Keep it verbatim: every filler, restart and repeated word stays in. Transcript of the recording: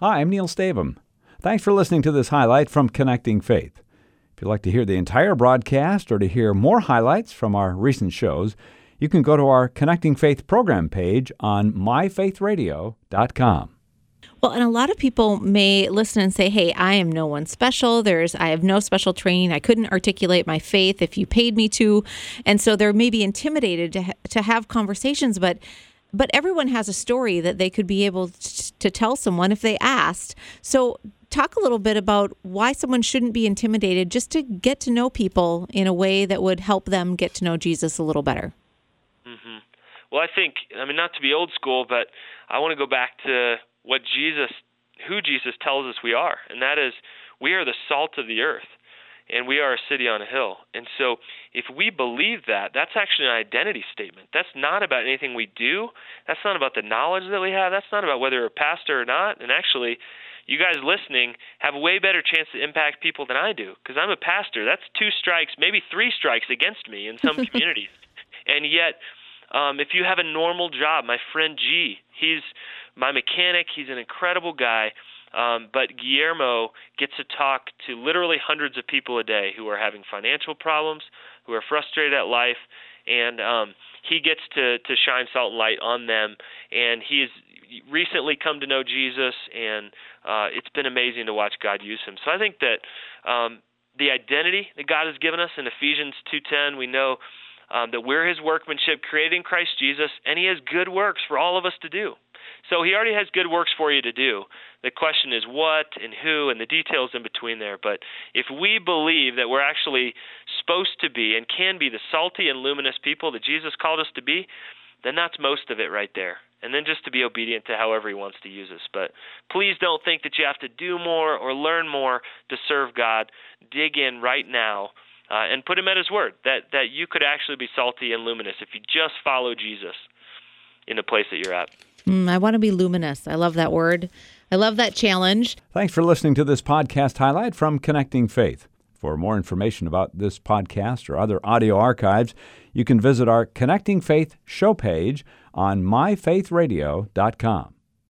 Hi, I'm Neil Stavum. Thanks for listening to this highlight from Connecting Faith. If you'd like to hear the entire broadcast or to hear more highlights from our recent shows, you can go to our Connecting Faith program page on my faith radio dot com. Well, and a lot of people may listen and say, hey, I am no one special. There's, I have no special training. I couldn't articulate my faith if you paid me to. And so they're maybe intimidated to, ha- to have conversations, but but everyone has a story that they could be able t- to tell someone if they asked. So talk a little bit about why someone shouldn't be intimidated just to get to know people in a way that would help them get to know Jesus a little better. Mm-hmm. Well, I think, I mean, not to be old school, but I want to go back to what Jesus, who Jesus tells us we are, and that is we are the salt of the earth, and we are a city on a hill. And so if we believe that, that's actually an identity statement. That's not about anything we do. That's not about the knowledge that we have. That's not about whether we're a pastor or not. And actually, you guys listening have a way better chance to impact people than I do, because I'm a pastor. That's two strikes, maybe three strikes against me in some communities. And yet, um, if you have a normal job, my friend G, he's my mechanic, he's an incredible guy, um, but Guillermo gets to talk to literally hundreds of people a day who are having financial problems, who are frustrated at life, and um, he gets to, to shine salt and light on them, and he's recently come to know Jesus, and uh, it's been amazing to watch God use him. So I think that um, the identity that God has given us in Ephesians two ten, we know um, that we're his workmanship created in Christ Jesus, and he has good works for all of us to do. So he already has good works for you to do. The question is what and who and the details in between there. But if we believe that we're actually supposed to be and can be the salty and luminous people that Jesus called us to be, then that's most of it right there. And then just to be obedient to however he wants to use us. But please don't think that you have to do more or learn more to serve God. Dig in right now uh, and put him at his word, that, that you could actually be salty and luminous if you just follow Jesus in the place that you're at. Mm, I want to be luminous. I love that word. I love that challenge. Thanks for listening to this podcast highlight from Connecting Faith. For more information about this podcast or other audio archives, you can visit our Connecting Faith show page on my faith radio dot com.